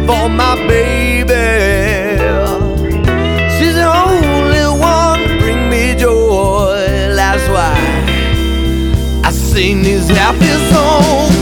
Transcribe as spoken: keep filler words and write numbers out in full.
for my baby. She's the only one to bring me joy. That's why I sing these happy songs.